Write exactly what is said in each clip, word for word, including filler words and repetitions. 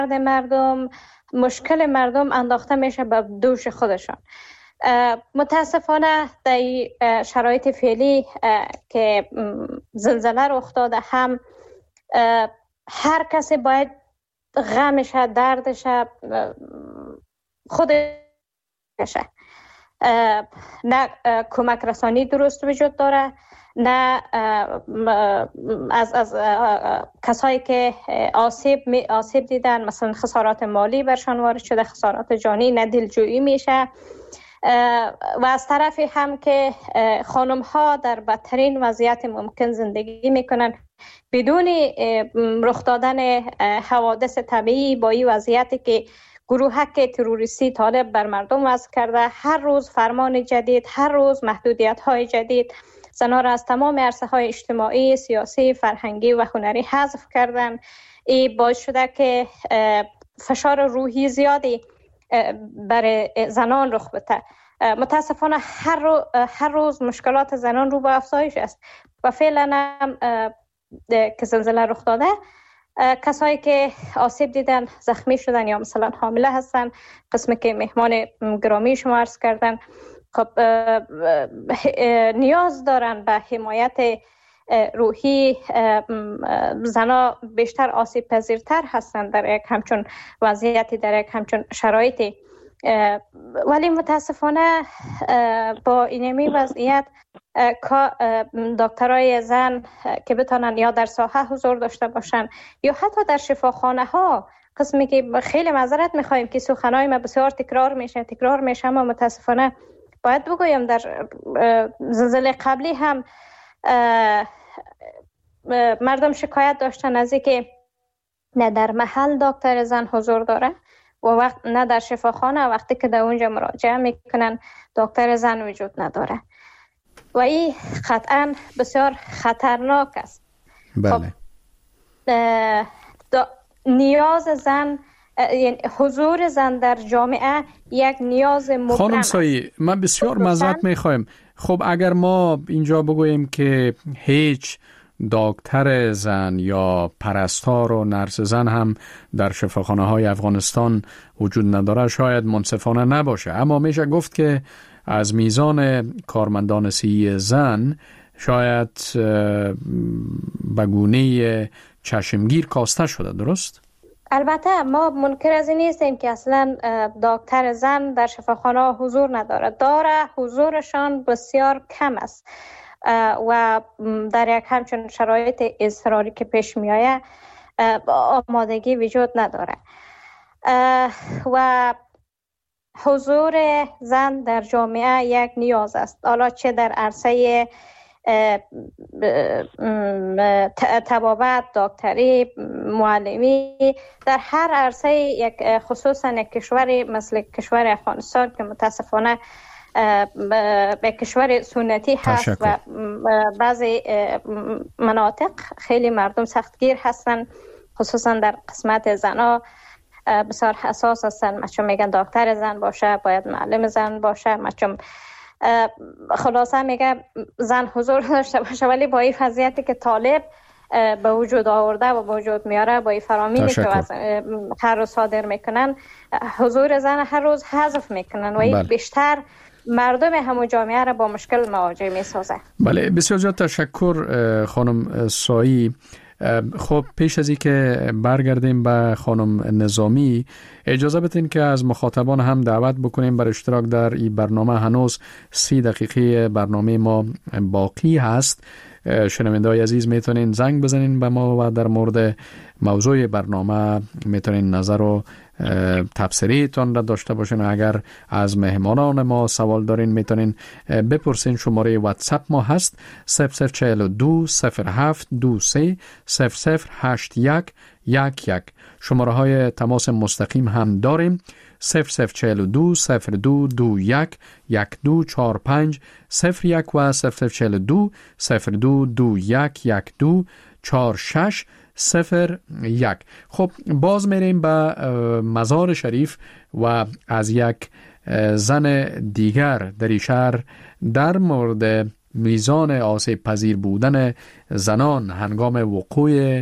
مردم، مشکل مردم انداخته میشه به دوش خودشان. متاسفانه در شرایط فعلی که زلزله رخ داده، هم هر کسی باید غمش دردش خودشه، نه کمک رسانی درست وجود داره، نه از از کسایی که آسیب آسیب دیدن مثلا خسارات مالی برشان وارد شده، خسارات جانی، نه دلجویی میشه. و از طرفی هم که خانم ها در بدترین وضعیت ممکن زندگی میکنن بدون رخ دادن حوادث طبیعی، با این وضعیتی که گروهک تروریستی طالب بر مردم وضع کرده، هر روز فرمان جدید، هر روز محدودیت های جدید زنها را از تمام عرصه های اجتماعی، سیاسی، فرهنگی و هنری حذف کردن. این باعث شده که فشار روحی زیادی برای زنان رخ بده. متاسفانه هر, رو، هر روز مشکلات زنان رو به افزایش است و فعلا هم که زلزله رخ داده، کسایی که آسیب دیدن، زخمی شدن یا مثلا حامله هستن، قسمی که مهمان گرامی شما عرض کردن، خب نیاز دارن به حمایت روحی. زنا بیشتر آسیب پذیرتر هستند در یک همچون وضعیتی، در یک همچون شرایطی. ولی متاسفانه با اینمی وضعیت دکترای زن که بتانن یا در ساحه حضور داشته باشن یا حتی در شفاخانه ها، قسمی که خیلی معذرت میخوایم که سخنهای ما بسیار تکرار میشه تکرار میشه اما متاسفانه باید بگویم در زلزله قبلی هم مردم شکایت داشتن از اینکه نه در محل دکتر زن حضور داره و وقت نه در شفاخانه وقتی که در اونجا مراجعه میکنن دکتر زن وجود نداره و این قطعا بسیار خطرناک است. بله. خب نیاز زن، یعنی حضور زن در جامعه یک نیاز مبرم. خانم سایی، من بسیار معذرت میخوایم. خب اگر ما اینجا بگوییم که هیچ دکتر زن یا پرستار و نرس زن هم در شفاخانه های افغانستان وجود نداره شاید منصفانه نباشه، اما میشه گفت که از میزان کارمندان صحی زن شاید به گونه چشمگیر کاسته شده، درست؟ البته ما منکر از این نیستیم که اصلا دکتر زن در شفاخانه حضور نداره، داره، حضورشان بسیار کم است و در یک همچون شرایط اضطراری که پیش می آید آمادگی وجود نداره و حضور زن در جامعه یک نیاز است، حالا چه در عرصه طبابت، دکتری، معلمی، در هر عرصه، یک خصوصا یک کشوری مثل کشور افغانستان که متاسفانه به کشور سنتی هست تشکر. و بعضی مناطق خیلی مردم سختگیر هستن، خصوصا در قسمت زنها بسیار حساس هستن. مچون میگن دکتر زن باشه باید معلم زن باشه، مچون خلاصه میگه زن حضور داشته باشه، ولی با این وضعیتی که طالب به وجود آورده و به وجود میاره، با این فرامینی که هر روز صادر میکنن، حضور زن هر روز حذف میکنن و این بله. بیشتر مردم همون جامعه را با مشکل مواجه میسازه. بله، بسیار زیاد تشکر خانم سایی. خب پیش از این که برگردیم به خانم نظامی، اجازه بدین که از مخاطبان هم دعوت بکنیم بر اشتراک در این برنامه. هنوز سی دقیقه برنامه ما باقی هست. شنونده‌های عزیز میتونین زنگ بزنین به ما و در مورد موضوع برنامه میتونین نظر و تبصره‌تان را داشته باشین. اگر از مهمانان ما سوال دارین میتونین بپرسین. شماره واتساپ ما هست صفر صفر چهل و دو صفر هفت دو سه صفر صفر هشت یک یک یک. شماره های تماس مستقیم هم داریم صفر صفر چهل و دو صفر دو دو یک یک دو چهار پنج صفر یک و صفر صفر چهل و دو صفر دو دو یک یک دو چهار شش صفر یک. خب باز میریم به مزار شریف و از یک زن دیگر در شهر در مورد میزان آسیب پذیر بودن زنان هنگام وقوع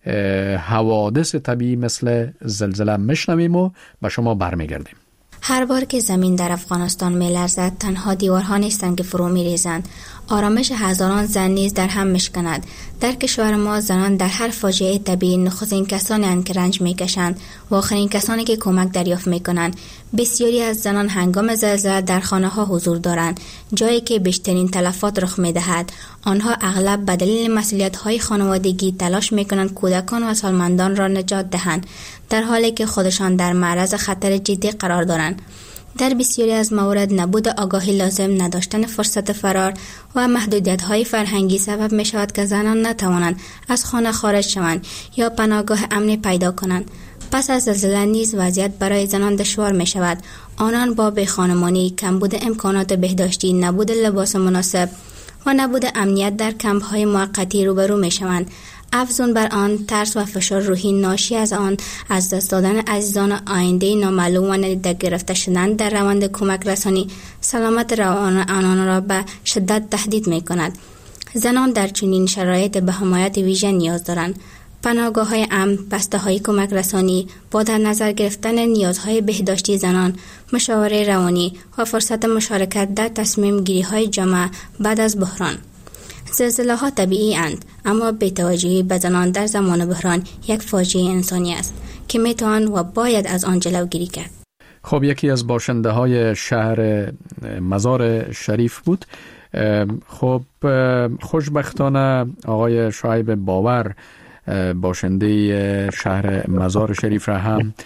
حوادث طبیعی مثل زلزله میشنویم و به شما برمیگردیم. هر بار که زمین در افغانستان می‌لرزد تنها دیوارها نیستند که فرو می‌ریزند، آرامش هزاران زن نیز در هم میشکند. در کشور ما زنان در هر فاجعه طبیعی نخستین کسانی اند که رنج میکشند و آخرین کسانی که کمک دریافت میکنند. بسیاری از زنان هنگام زلزله در خانه ها حضور دارند، جایی که بیشترین تلفات رخ میدهد. آنها اغلب به دلیل مسئولیت های خانوادگی تلاش میکنند کودکان و سالمندان را نجات دهند، در حالی که خودشان در معرض خطر جدی قرار دارند. در بسیاری از موارد نبود آگاهی لازم، نداشتن فرصت فرار و محدودیت‌های فرهنگی سبب می‌شود که زنان نتوانند از خانه خارج شوند یا پناهگاه امنی پیدا کنند. پس از زلزله نیز وضعیت برای زنان دشوار می‌شود. آنان با بی‌خانمانی، کمبود امکانات بهداشتی، نبود لباس مناسب و نبود امنیت در کمپ‌های موقتی روبرو می‌شوند. افزون بر آن، ترس و فشار روحی ناشی از آن از دست دادن عزیزان و آینده نامعلوم و ندیده گرفته شدن در روند کمک رسانی سلامت روان آنان را به شدت تهدید می کند. زنان در چنین شرایط به حمایت ویژه نیاز دارند. پناهگاه‌های امن، بسته‌های کمک رسانی، با در نظر گرفتن نیازهای بهداشتی زنان، مشاوره روانی و فرصت مشارکت در تصمیم گیری‌های جامع بعد از بحران. زلزله ها طبیعی اند، اما بی‌توجهی به زنان در زمان بحران یک فاجعه انسانی است که میتوان و باید از آن جلوگیری کرد. خب یکی از باشنده های شهر مزار شریف بود. خب خوشبختانه آقای شعیب باور باشنده شهر مزار شریف را هم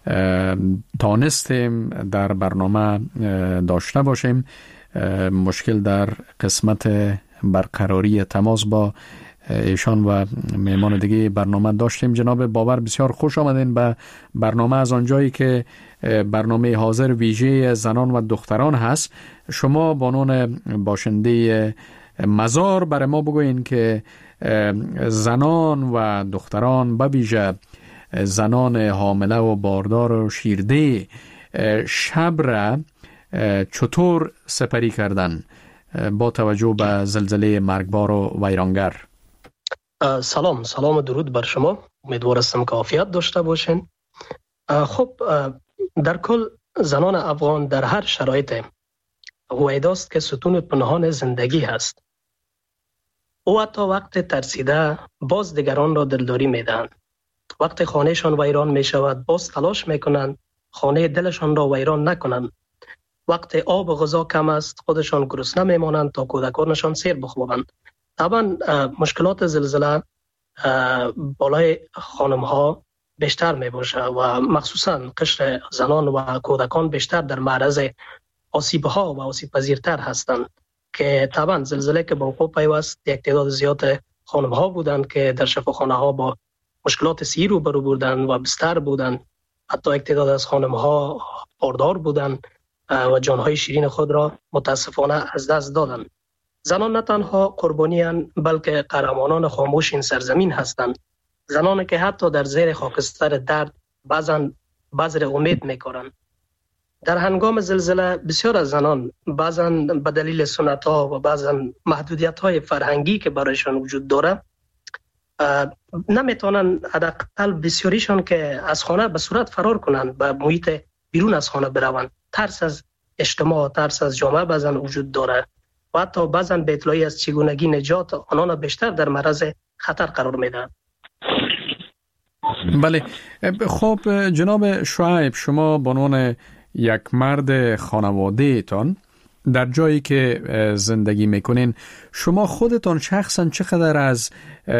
تانستیم در برنامه داشته باشیم. مشکل در قسمت برقراری تماس با ایشان و مهمان دیگه برنامه داشتیم. جناب باور بسیار خوش آمدین به برنامه از آنجایی که برنامه حاضر ویژه زنان و دختران هست. شما بانون باشنده مزار برای ما بگوین که زنان و دختران به ویژه زنان حامله و باردار و شیرده شب را چطور سپری کردن با توجه به زلزله مرگبار و ویرانگر؟ سلام سلام و درود بر شما. امیدوارم که عافیت داشته باشین. خب در کل زنان افغان در هر شرایط هویداست که ستون پنهان زندگی هست. او حتی وقت ترسیده باز دیگران را دلداری میدهند. وقت خانهشان ویران می شود باز تلاش میکنند خانه دلشان را ویران نکنند. وقت آب و غذا کم است خودشان گرسنه میمانند تا کودکانشان سیر بخوابند. طبعا مشکلات زلزله بالای خانم ها بیشتر می باشه و مخصوصا قشر زنان و کودکان بیشتر در معرض آسیب ها و آسیب پذیرتر هستند که طبعا زلزله که با وقوع پیوست یک تعداد زیاد خانم ها بودند که در شفاخانه ها با مشکلات صحی روبرو بودند و بستر بودند. حتی یک تعداد از خانم ها باردار بودند و جانهای شیرین خود را متاسفانه از دست دادند. زنان نه تنها قربانیان بلکه قهرمانان خاموش این سرزمین هستند. زنانی که حتی در زیر خاکستر درد بعضن بذر امید میکارند. در هنگام زلزله بسیار از زنان بعضن به دلیل سنت‌ها و بعضن محدودیت‌های فرهنگی که برایشان وجود داره نمیتونن حداقل بسیاریشان که از خانه به صورت فرار کنند به محیط بیرون از خانه بروند. ترس از اجتماع، ترس از جامعه بعضن وجود داره و حتی بعضن به اطلاعی از چگونگی نجات آنان بیشتر در معرض خطر قرار میدن. بله. خب جناب شعیب، شما به عنوان یک مرد خانواده تان در جایی که زندگی میکنین، شما خودتان شخصا چقدر از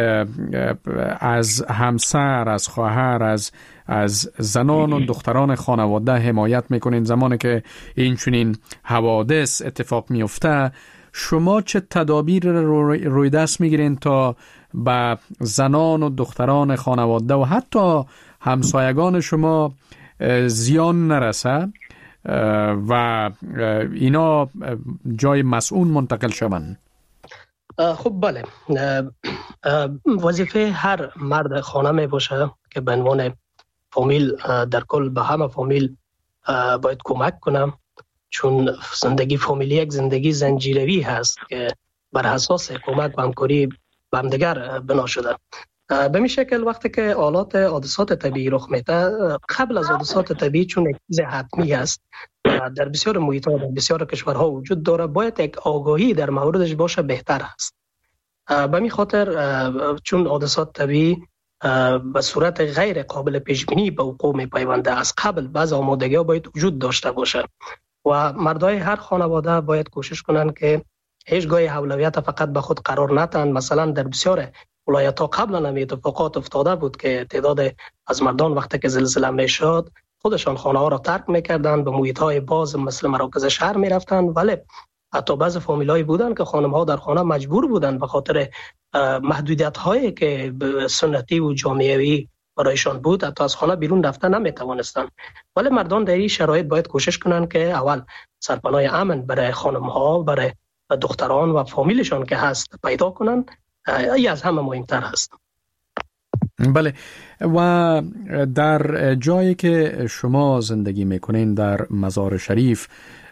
از همسر، از خواهر، از از زنان و دختران خانواده حمایت میکنین زمانی که این چنین حوادث اتفاق میفته؟ شما چه تدابیر روی دست میگیرین تا به زنان و دختران خانواده و حتی همسایگان شما زیان نرسه و اینا جای مسئول منتقل شوند؟ خب بله، وظیفه هر مرد خانه می باشه که به عنوان فامیل در کل به همه فامیل باید کمک کنم، چون زندگی فامیلی یک زندگی زنجیروی هست که بر اساس کمک و همکاری به همدیگر بنا شده. به این شکل وقتی که حالات حادثات طبیعی رخ میده، قبل از حادثات طبیعی چون یک چیز حتمی است در بسیار محیط‌ها در بسیار کشورها وجود داره، باید یک آگاهی در موردش باشه بهتر است. به این خاطر چون حادثات طبیعی به صورت غیر قابل پیش بینی به وقوع میپیونده، از قبل بعض آمادگی‌ها باید وجود داشته باشه و مردای هر خانواده باید کوشش کنند که هیچگاه اولویت فقط به خود قرار ندهند. مثلا در بسیار ولایت‌ها قبلا هم اتفاقات افتاده بود که تعداد از مردان وقتی که زلزله میشد خودشان خانه‌ها را ترک میکردند، به محیط‌های باز مثل مراکز شهر میرفتند، ولی حتی بعض فامیل‌های بودند که خانم‌ها در خانه مجبور بودند به خاطر محدودیت‌هایی که سنتی و جامعه‌ای برایشان بود حتی از خانه بیرون رفتن نمیتوانستند. ولی مردان در این شرایط باید کوشش کنند که اول سرپناه امن برای خانم‌ها، برای دختران و فامیلشان که هست پیدا کنند. ای از همه مهمتر هست. بله، و در جایی که شما زندگی میکنین در مزار شریف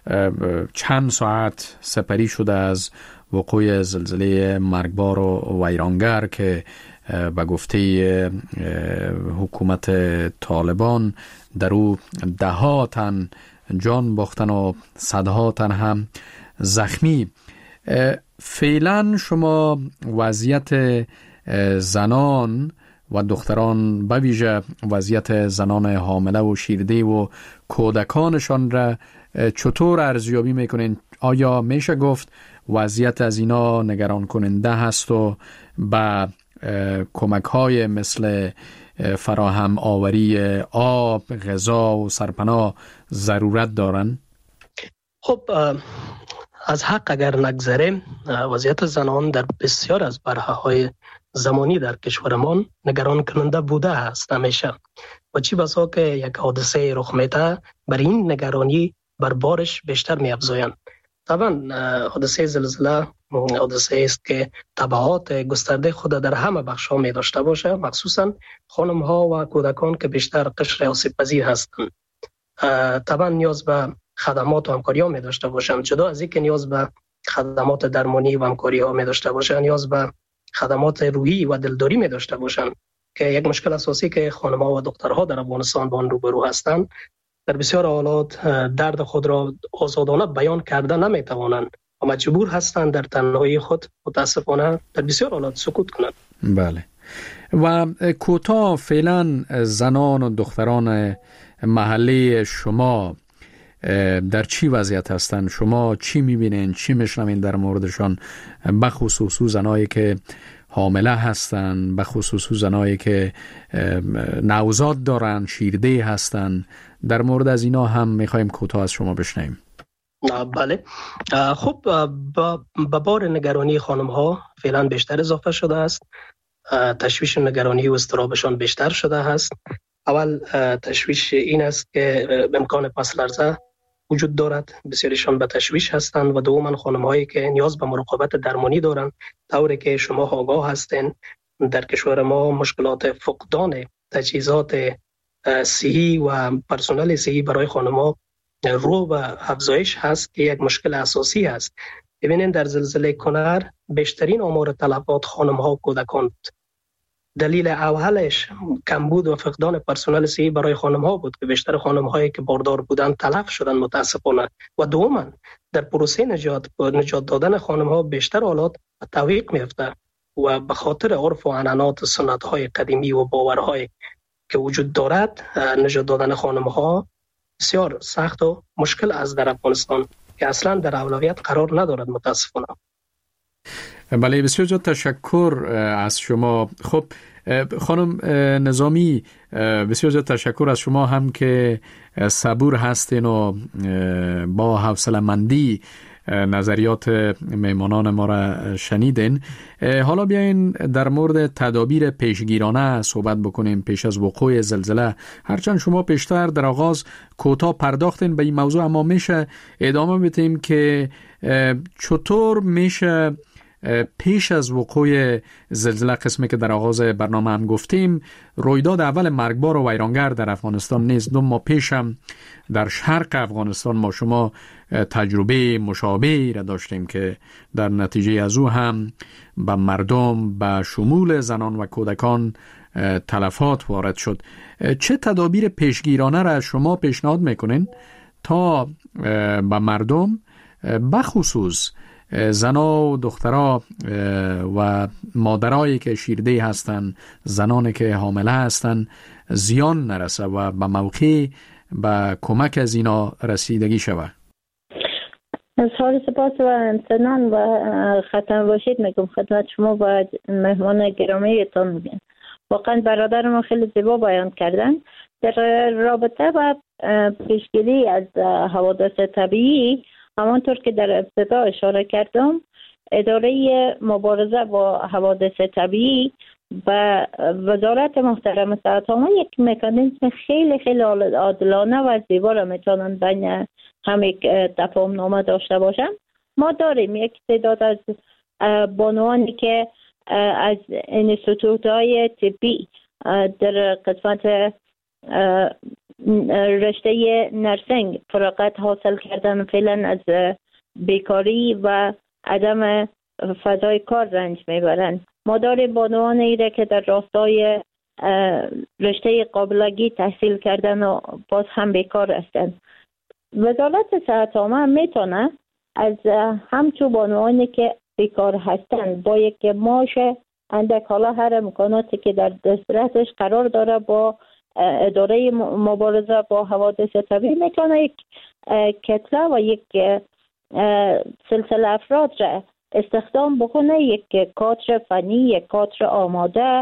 چند ساعت سپری شده از وقوع زلزله مرگبار و ویرانگر که به گفته حکومت طالبان در او ده ها تن جان باختن و صدها تن هم زخمی. فعلا شما وضعیت زنان و دختران به ویژه وضعیت زنان حامله و شیرده و کودکانشان را چطور ارزیابی میکنین؟ آیا میشه گفت وضعیت از اینا نگران کننده هست و به کمک های مثل فراهم آوری آب، غذا و سرپناه ضرورت دارن؟ خب از حق اگر نگذریم، وضعیت زنان در بسیار از برهه‌های زمانی در کشورمان نگران کننده بوده است همیشه و چی بسا که یک حادثه رخ میده بر این نگرانی بر بارش بیشتر می افزایند. طبعا حادثه زلزله حادثه است که تبعات گسترده خود در همه بخش‌ها می داشته باشه، مخصوصا خانم‌ها و کودکان که بیشتر قشر آسیب پذیر هستند. طبعا نیاز به خدمات و همکاری‌ها می داشته باشند. جدا از اینکه نیاز به خدمات درمانی و همکاری‌ها می داشته باشند، نیاز به خدمات روحی و دلداری می داشته باشند که یک مشکل اساسی که خانم‌ها و دخترها در افغانستان با آن روبرو هستند. در بسیار حالات درد خود را آزادانه بیان کرده نمی توانند و مجبور هستند در تنهایی خود متاسفانه در بسیار حالات سکوت کنند. بله، و کوتاه فعلا زنان و دختران محله شما در چی وضعیت هستند؟ شما چی میبینین؟ چی میشنوین در موردشان؟ بخصوص زنایی که حامله هستند، بخصوص زنایی که نوزاد دارن، شیرده هستند، در مورد از اینا هم میخوایم کوتاه از شما بشنویم. بله، خب به بار نگرانی خانم ها فعلا بیشتر اضافه شده است. تشویش نگرانی و اضطرابشان بیشتر شده است. اول تشویش این است که امکان پس لرزه وجود دارد، بسیارشان به تشویش هستند، و دوما خانم هایی که نیاز به مراقبت درمانی دارند. طوری که شما آگاه هستین در کشور ما مشکلات فقدان تجهیزات صحی و پرسنل صحی برای خانم ها رو و افزایش هست که یک مشکل اساسی است. ببینید در زلزله کنر بیشترین آمار تلفات خانم ها و کودکان بود. دلیل اولش کمبود و فقدان پرسنل صحی برای خانم ها بود که بیشتر خانم هایی که باردار بودند تلف شدند متاسفانه. و دوما در پروسه نجات نجات دادن خانم ها بیشتر حالات تعویق میفته و به خاطر عرف و عنعنات و سنت های قدیمی و باورهای که وجود دارد نجات دادن خانم ها بسیار سخت و مشکل از در افغانستان که اصلا در اولویت قرار ندارد متاسفانه. بله، بسیار زیاد تشکر از شما. خب خانم نظامی، بسیار زیاد تشکر از شما هم که صبور هستین و با حوصله‌مندی نظریات میمانان ما را شنیدین. حالا بیاین در مورد تدابیر پیشگیرانه صحبت بکنیم پیش از وقوع زلزله. هرچند شما پیشتر در آغاز کوتاه پرداختین به این موضوع، اما میشه ادامه بدیم که چطور میشه پیش از وقوع زلزله، قسمی که در آغاز برنامه هم گفتیم، رویداد اول مرگبار و ویرانگر در افغانستان نیست. دو ماه پیش هم در شرق افغانستان ما شما تجربه مشابهی را داشتیم که در نتیجه از او هم به مردم به شمول زنان و کودکان تلفات وارد شد. چه تدابیر پیشگیرانه را شما پیشنهاد میکنین تا به مردم بخصوص زنا و دخترها و مادرایی که شیرده هستند، زنانی که حامله هستند، زیان نرسه و به موقع به کمک از اینا رسیدگی شود؟ از حال سپاس و امتنان و ختم باشید میگم خدمت شما و مهمان گرامیتان میگم. واقعا برادر ما خیلی زیبا بیان کردن در رابطه با پیشگیری از حوادث طبیعی. همانطور که در ابتدا اشاره کردم، اداره مبارزه با حوادث طبیعی و وزارت محترم صحت عامه یک مکانیزم خیلی خیلی عادلانه و زیبا را میتونن بین هم یک تفاهم نامه داشته باشن. ما داریم یک تعداد از بانوانی که از انستیتوت های طبی در قسمت رشته نرسینگ فراغت حاصل کردن، فعلا از بیکاری و عدم فضای کار رنج میبرن. ما داریم بانوان ایره که در راستای رشته قابلگی تحصیل کردن و باز هم بیکار هستن. وزارت صحت عامه هم میتونه از همچون بانوانی که بیکار هستن با یک معاش اندک، حالا هر امکاناتی که در دسترسش قرار داره، با اداره مبارزه با حوادث طبیعی میتونه یک کتله و یک سلسله افراد را استخدام بکنه، یک کادر فنی، یک کادر آماده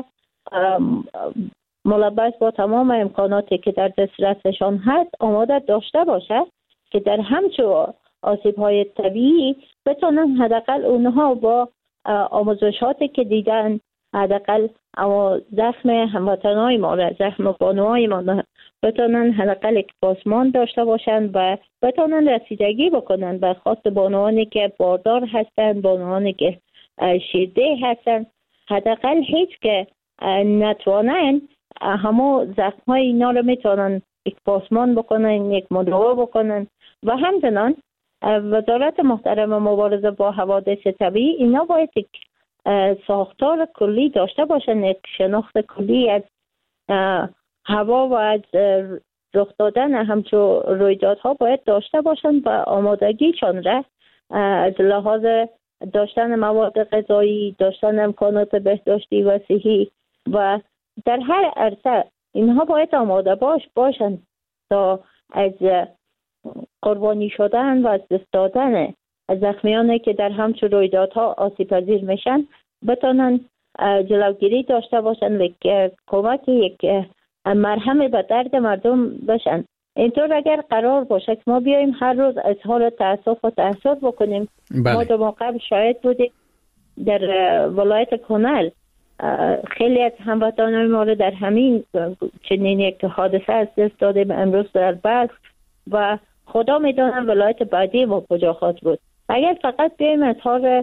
ملبس با تمام امکاناتی که در دسترسشان هست آماده داشته باشه که در همچون آسیب های طبیعی بتونن حداقل اونها با آموزشاتی که دیدن، حداقل اما زخم هموطنهای ما را، زخم بانوهای ما بتونن حداقل یک پاسمان داشته باشن و بتونن رسیدگی بکنن به خواست بانوانی که باردار هستن، بانوانی که شیرده هستن. حداقل هیچ که نتوانن همو زخم های اینا رو میتونن یک پاسمان بکنن، یک مداوا بکنن. و همچنان وزارت محترم مبارزه با حوادث طبیعی اینا باید یک ساختار کلی داشته باشن، یک شناخت کلی از هوا و از رخ دادن همچون رویدادها باید داشته باشن و آمادگیشان را از لحاظ داشتن مواد غذایی، داشتن امکانات بهداشتی و صحی و در هر عرصه اینها باید آماده باش باشن تا از قربانی شدن و از دست دادن زخمیانی که در همچون رویدادها آسیب پذیر میشن بتونن جلوگیری داشته باشن و کمک یک مرهم به درد مردم بشن. اینطور اگر قرار باشه که ما بیایم هر روز اظهار تأسف و تأثیر بکنیم، بله. ما دو ماه قبل شاهد بودیم در ولایت کنل خیلی از هموطنان ما رو در همین چنین یک حادثه از دست دادیم. امروز در بلخ و خدا میدونم ولایت بعدی ما کجا خواهد بود. اگر فقط بیایم اظهار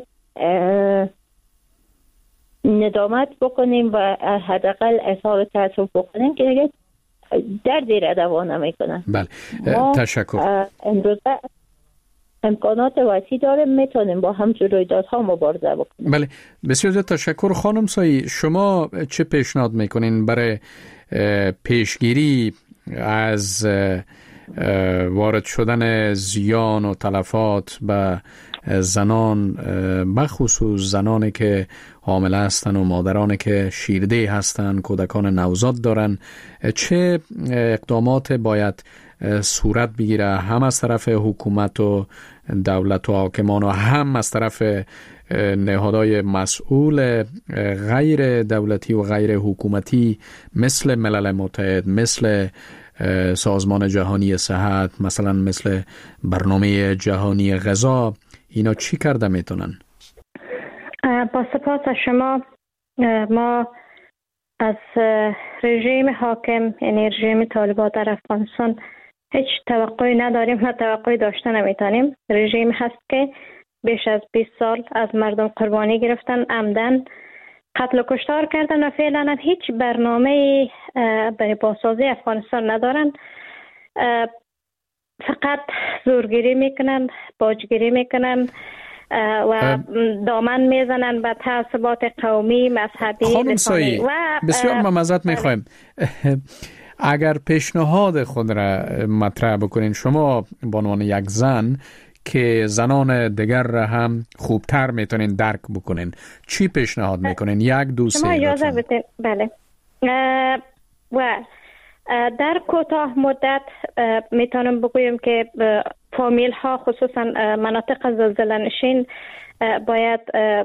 ندامت بکنیم و حداقل اظهار تأسف بکنیم که دیگه دردی را دوا نمیکنه. بله، تشکر. امروز امکانات وسیع داریم، میتونیم با همچون رویدادها مبارزه بکنیم. بله، بسیار زیاد تشکر. خانم سایی، شما چه پیشنهاد میکنین برای پیشگیری از وارد شدن زیان و تلفات به زنان، بخصوص زنانی که حامله هستند و مادرانی که شیرده هستند، کودکان نوزاد دارن؟ چه اقدامات باید صورت بگیره هم از طرف حکومت و دولت و حاکمان و هم از طرف نهادهای مسئول غیر دولتی و غیر حکومتی مثل ملل متحد، مثل سازمان جهانی صحت، مثلا مثل برنامه جهانی غذا؟ اینا چی کرده میتونن؟ با سپاس از شما. ما از رژیم حاکم، یعنی رژیم طالبان در افغانستان، هیچ توقعی نداریم و توقعی داشته نمیتونیم. رژیم هست که بیش از بیست سال از مردم قربانی گرفتن، عمدن قتل و کشتار کردن و فعلا هیچ برنامه برای بازسازی افغانستان ندارن. فقط زورگیری میکنن، باجگیری میکنن و دامن میزنن به تعصبات قومی، مذهبی، خانم سایی و بسیار ممزد میخوایم. اگر پیشنهاد خود را مطرح بکنین شما به عنوان یک زن که زنان دیگر را هم خوبتر میتونین درک بکنین، چی پیشنهاد میکنین؟ یک دو سه. شما اجازه بدین. بله. و در کوتاه مدت میتونم بگویم که فامیل ها خصوصا مناطق زلزله نشین باید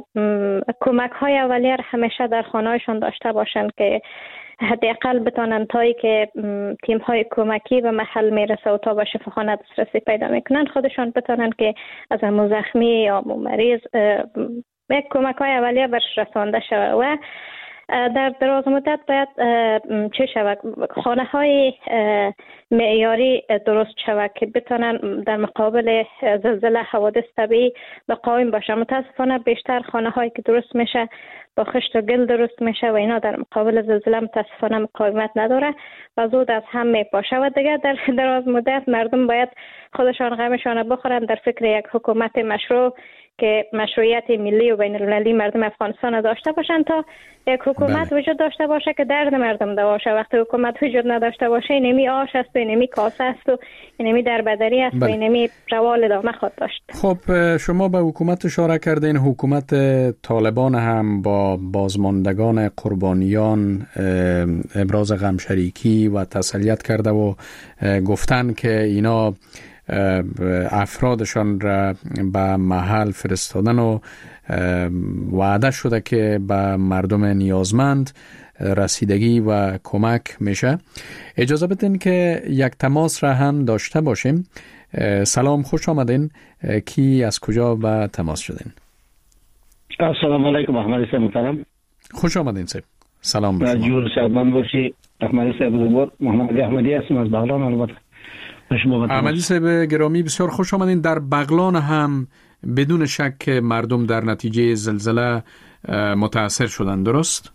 کمک های اولیه همیشه در خانه هایشان داشته باشند که حداقل بتانن تایی که تیم های کمکی به محل میرسه و تا به شفاخانه دسترسی پیدا میکنن خودشان بتانن که از امو زخمی یا امو مریض یک کمک های اولیه برش رسانده شود و در دراز مدت باید چه شود خانه های معیاری درست شود که بتانن در مقابل زلزله حوادث طبیعی مقاوم باشه. متاسفانه بیشتر خانه هایی که درست میشه با خشت و گل درست میشه و اینا در مقابل زلزله متاسفانه مقاومت نداره و زود از هم میپاشه و دیگه در دراز مدت مردم باید خودشان غمشان بخورن، در فکر یک حکومت مشروع که مشروعیت ملی و بین المللی مردم افغانستان داشته باشند تا یک حکومت بله. وجود داشته باشه که درد مردم دواشه. وقتی حکومت وجود نداشته باشه اینمی آش است و اینمی کاسه است و اینمی دربدری است بله. و اینمی روال ادامه خود داشت. خب شما به حکومت اشاره کردین. حکومت طالبان هم با بازماندگان قربانیان ابراز غمشریکی و تسلیت کرده و گفتن که اینا افرادشان را به محل فرستادن و وعده شده که به مردم نیازمند رسیدگی و کمک میشه. اجازه بدین که یک تماس را هم داشته باشیم. سلام، خوش آمدین. کی از کجا به تماس شدین؟ السلام علیکم احمدی صاحب محترم. خوش آمدین صاحب. سلام به شما. جور سلام باشی. احمدی صاحب بزرگوار محمد احمدی هستم از بغلان. البته احمدی صاحب گرامی بسیار خوش آمدین. در بغلان هم بدون شک مردم در نتیجه زلزله متاثر شدن، درست؟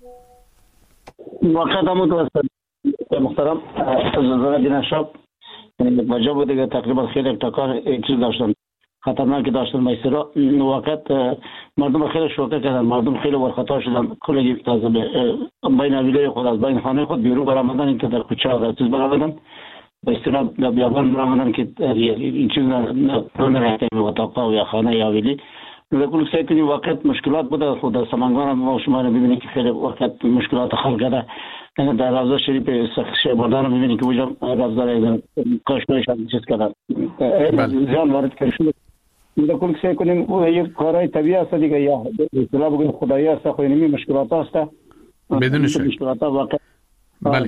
واقعا متاثر محترم. زلزله دینا شب وجه بوده که تقریبا خیلی تکار چیز داشتن، خطرناکی داشتن. میسرا واقعا مردم خیلی شوکه کردن، مردم خیلی ورخطا شدن. کلی تازه بین ویله خود از بین خانه خود بیرون برآمدن، این که در کوچه ها چیز برآمدن به اصطلاح در بیابان برآمدن که این چیز نرهته به اتاقا و یا خانه یا ویلی. لکن سعی کنیم واقعا مشکلات بوده. خود در سمنگان هم ما شما رو ببینید که خیلی واقعا مشکلات خلق کرده. در روضه شریف شهبردان هم ببینید که وجه روضه کاشتایش هم چیز کرده زیان وارد کرده شده. لکن سعی کنیم یک کارهای طبیعی هست دیگه، یا اصطلاح بگویم خدایی هست، خود اینمی مشکلات هست بدون شک. مشکلات ها واقعا بله.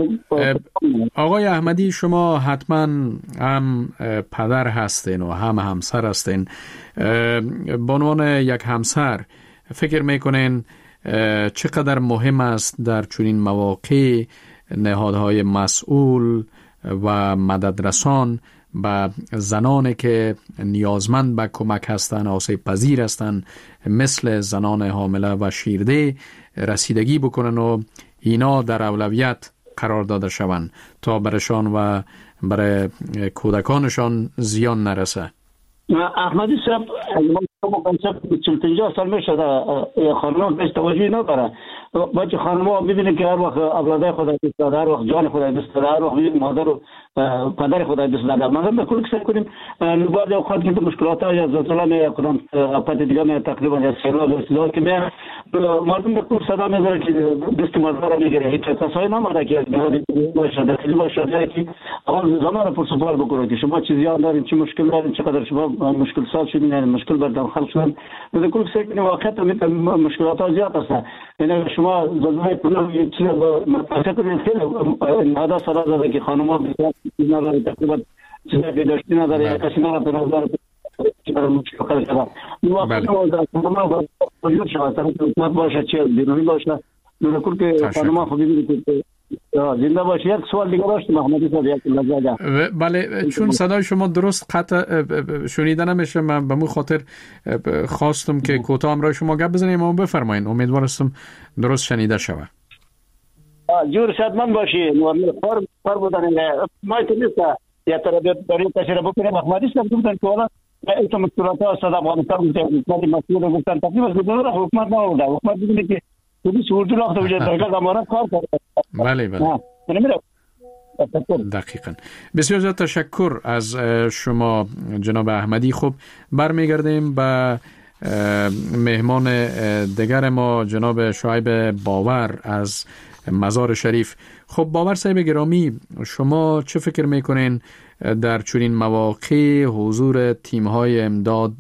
آقای احمدی شما حتما هم پدر هستین و هم همسر هستین. به عنوان یک همسر فکر میکنین چقدر مهم است در چنین مواقع نهادهای مسئول و مددرسان به زنانی که نیازمند به کمک هستند، آسیب پذیر هستند، مثل زنان حامله و شیرده رسیدگی بکنن و اینا در اولویت قرار داده شوند تا برشان و برای کودکانشان زیان نرسه؟ احمدی صاحب ما کنسپت چهل و پنجاه سال میشه خانم بهش توجه نداره. بچه خانم ها ببینید که هر وقت اولادای خدا دوست داره، هر وقت جان خدا دوست داره، هر وقت مادر و پدر خدا دوست داره. ما به کل سعی کنیم بعضی اوقات که مشکلات ها یا زلزله می کدام آفت دیگه می تقریبا یا سیلاب یا سیلاب که می مردم به کل صدا میذاره که دست مادر رو میگیره. هیچ کسایی نماده که باشه دستلی باشه که اول زمان پر سوال بکنه که شما چه زیان دارین، چه مشکل دارین، چقدر شما مشکل سال شدین، یعنی مشکل بردم خلق شدن. به کل سعی کنیم واقعا مشکلات ها زیاد هست. یعنی شما زلزله پول یک چیز فکر کنید خیلی نهاده سال داره که خانم‌ها چیز نداره، تقریبا چیزی که داشتی نداره یا کسی نداره نظر که برای مشکل خیلی شده. این واقعا خانم‌ها باید شود، حکومت باشه چه بیرونی باشه. به کل که خانم‌ها خود ببینید که زنده باشی. یک سوال دیگه داشت محمدی صاحب، یک لحظه. بله، چون صدای شما درست قطع شنیده نمیشه، من به مو خاطر خواستم که کوتاه امرای شما گپ بزنیم و بفرمایید. امیدوارم درست شنیده شود. جور صدمن باشی. فر فر بودن ما نیست یا تربیت برای تشریح بکنه. محمدی صاحب گفتن که والا این مشکلات استاد افغانستان حکومت مسئول گفتن تقریبا بدون حکومت نبوده. حکومت میگه که پلیس اردو لاخته بشه درگاه امارات کار کرده. بله بله. دقیقاً. بسیار زیاد تشکر از شما جناب احمدی. خب برمیگردیم به مهمان دیگر ما جناب شعیب باور از مزار شریف. خب باور صاحب گرامی، شما چه فکر میکنین در چنین مواقع حضور تیم‌های امداد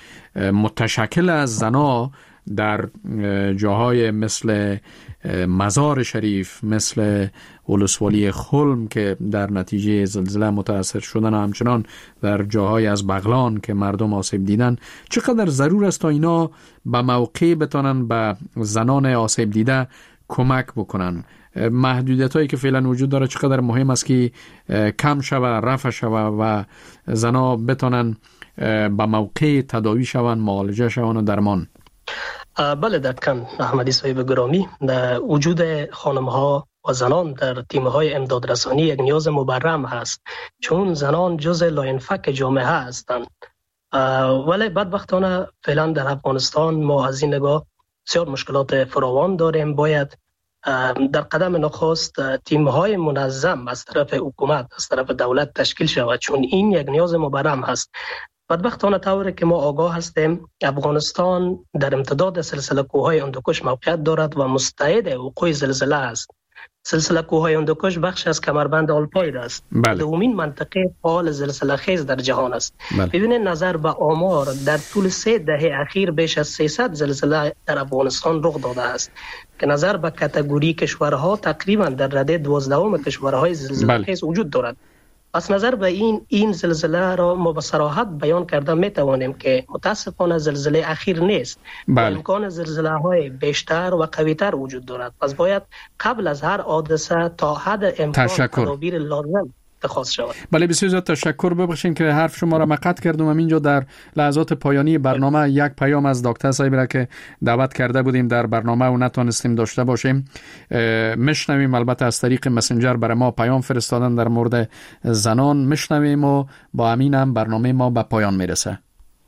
متشکل از زنا در جاهای مثل مزار شریف، مثل ولسوالی خلم که در نتیجه زلزله متاثر شدن و همچنان در جاهای از بغلان که مردم آسیب دیدن، چقدر ضرور است تا اینا به موقع بتانن به زنان آسیب دیده کمک بکنن؟ محدودیت هایی که فعلا وجود داره چقدر مهم است که کم شوه، رفع شوه و زنا بتانن به موقع تداوی شون، معالجه شون و درمان؟ بله دقیقاً احمدی صاحب گرامی، در وجود خانم ها و زنان در تیم های امداد رسانی یک نیاز مبرم هست، چون زنان جز لاینفک جامعه هستند. ولی بدبختانه فعلا در افغانستان ما از این نگاه بسیار مشکلات فراوان داریم. باید در قدم نخست تیم های منظم از طرف حکومت، از طرف دولت تشکیل شود، چون این یک نیاز مبرم هست. بدبختانه طوری که ما آگاه هستیم افغانستان در امتداد سلسله کوههای هندوکش موقعیت دارد و مستعد وقوع زلزله است. سلسله کوههای هندوکش بخش از کمربند آلپاید است. بله. دومین منطقه فعال زلزله خیز در جهان است. بله. ببینید نظر به آمار در طول سه دهه اخیر بیش از سیصد زلزله در افغانستان رخ داده است که نظر به کاتگوری کشورها تقریبا در رده دوازدهم کشورهای زلزله بله. خیز وجود دارد. پس نظر به این این زلزله را ما به صراحت بیان کرده می توانیم که متاسفانه زلزله اخیر نیست. بله. امکان زلزله های بیشتر و قویتر وجود دارد. پس باید قبل از هر حادثه تا حد امکان تدابیر لازم اتخاذ شود. بله بسیار زیاد تشکر. ببخشید که حرف شما را مقطع کردم. همینجا در لحظات پایانی برنامه یک پیام از دکتر صاحب را که دعوت کرده بودیم در برنامه و نتونستیم داشته باشیم مشنویم. البته از طریق مسنجر برای ما پیام فرستادن در مورد زنان. مشنویم و با همین هم برنامه ما به پایان میرسه.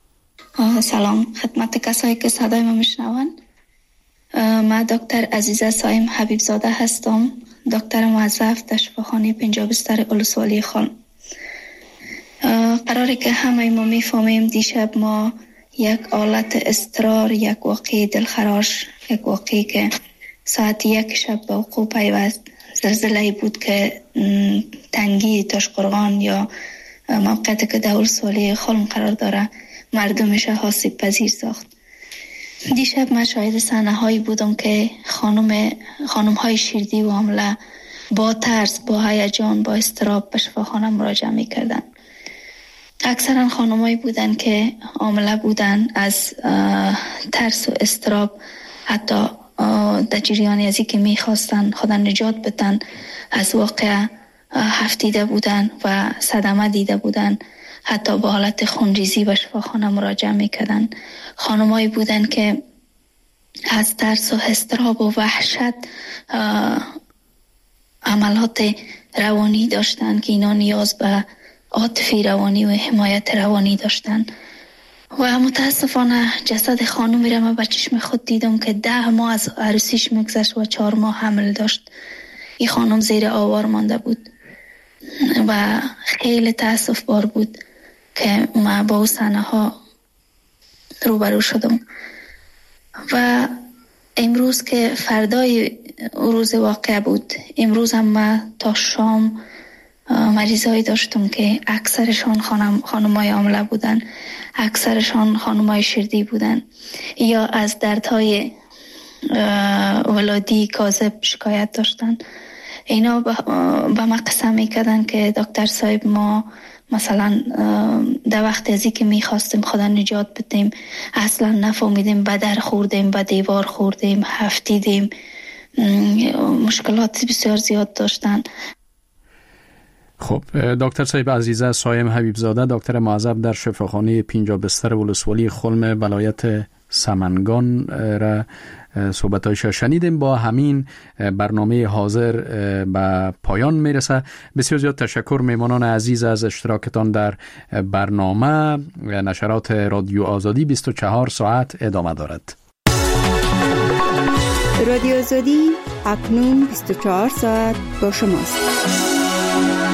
سلام خدمت کسایی که صدای ما میشنون. من دکتر عزیزه سایم حبیب زاده هستم، دکتر موظف در شفاخانه پنجاه بستر ولسوالی خلم. قراره که همه ما میفهمیم دیشب ما یک حالت اضطرار، یک واقعی دلخراش، یک واقعی که ساعت یک شب به وقوع پیوست زلزله بود که تنگی تاشقرغان یا موقعیتی که در ولسوالی خلم قرار داره مردمش آسیب پذیر ساخت. دیشب من شاهد صحنه هایی بودم که خانم خانم های شیردی و حامله با ترس، با هیجان، با اضطراب به شفاخانه مراجعه می‌کردند. اکثرا خانمایی بودند که حامله بودند، از ترس و اضطراب حتی در جریان ازی که می‌خواستند خود نجات بدن از واقع هفتیده بودند و صدمه دیده بودند، حتی با حالت خونریزی به شفاخانه مراجعه میکردن. خانمایی بودن که از ترس و اضطراب و وحشت عملات روانی داشتن که اینا نیاز به عاطفی روانی و حمایت روانی داشتن. و متاسفانه جسد خانمی را من به چشم خود دیدم که ده ماه از عروسیش میگذشت و چهار ماه حمل داشت. این خانم زیر آوار مانده بود و خیلی تاسف بار بود که من با صحنه ها روبرو شدم. و امروز که فردای روز واقع بود، امروز هم من تا شام مریضایی داشتم که اکثرشان خانم خانمای حامله بودن، اکثرشان خانمای شیردی بودن یا از دردهای ولادی کاذب شکایت داشتن. اینا به ما قسم میکردن که دکتر صاحب ما مثلا در وقت ازی که میخواستیم خدا نجات بدیم اصلا نفهمیدیم، به در خوردیم، به دیوار خوردیم، هفتیدیم مشکلات بسیار زیاد داشتن. خب دکتر صاحب عزیزه سایم حبیبزاده، دکتر معذب در شفاخانه پنجاه بستر ولسوالی خلم ولایت سمنگان را صحبتایش شنیدیم. با همین برنامه حاضر به پایان میرسه. بسیار زیاد تشکر میمانان عزیز از اشتراکتان در برنامه. نشرات رادیو آزادی بیست و چهار ساعت ادامه دارد. رادیو آزادی اکنون بیست و چهار ساعت با شماست.